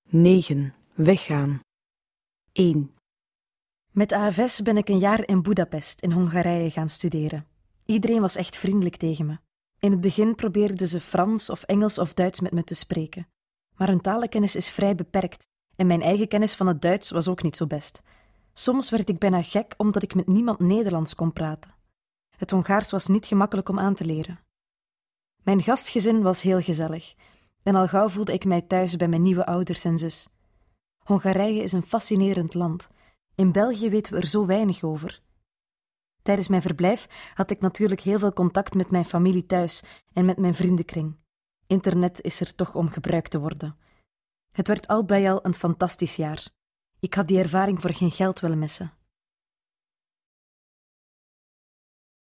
9. Weggaan. 1. Met AFS ben ik een jaar in Budapest, in Hongarije, gaan studeren. Iedereen was echt vriendelijk tegen me. In het begin probeerden ze Frans of Engels of Duits met me te spreken. Maar hun talenkennis is vrij beperkt en mijn eigen kennis van het Duits was ook niet zo best. Soms werd ik bijna gek omdat ik met niemand Nederlands kon praten. Het Hongaars was niet gemakkelijk om aan te leren. Mijn gastgezin was heel gezellig en al gauw voelde ik mij thuis bij mijn nieuwe ouders en zus. Hongarije is een fascinerend land. In België weten we er zo weinig over. Tijdens mijn verblijf had ik natuurlijk heel veel contact met mijn familie thuis en met mijn vriendenkring. Internet is er toch om gebruikt te worden. Het werd al bij al een fantastisch jaar. Ik had die ervaring voor geen geld willen missen.